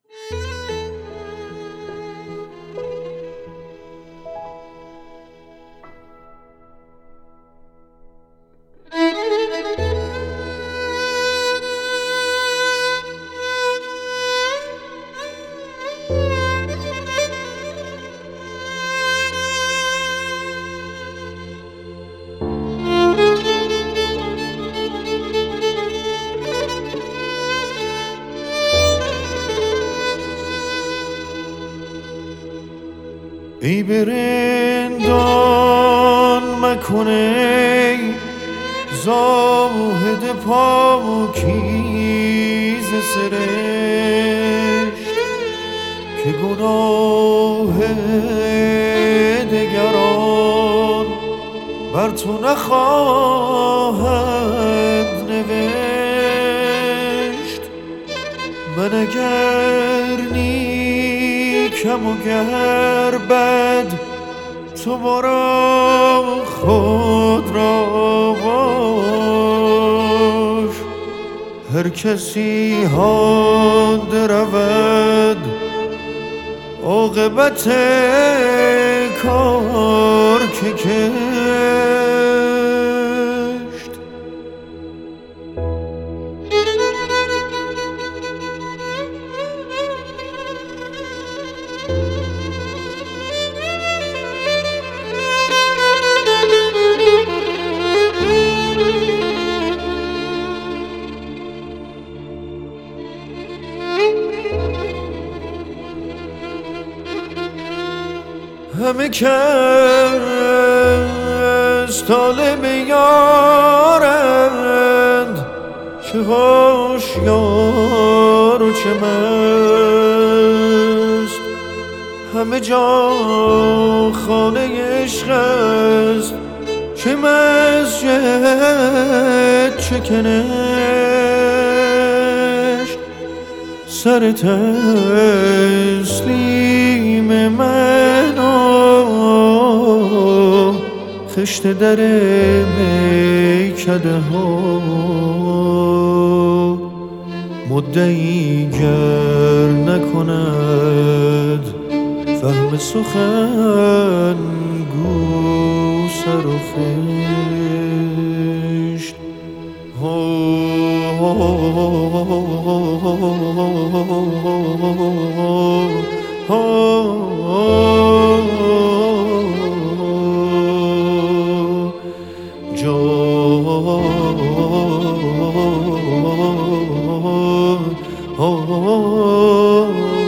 ای برندان مکنه زاهد پاکیز سرشت که گناه دگران بر تو نخواهد نوشت. من اگر نیکم و گر بد تو برا خود را باش. هر کسی هانده رود عاقبت کار که کشت. همه کس طالب یارند، چه هوشیار و چه مست. همه جا خانه عشق است، چه مسجد چه کنشت. سر تسلیم من خشت در میکده ها. مدعی گر نکند فهم سخن گو سر و خشت. جان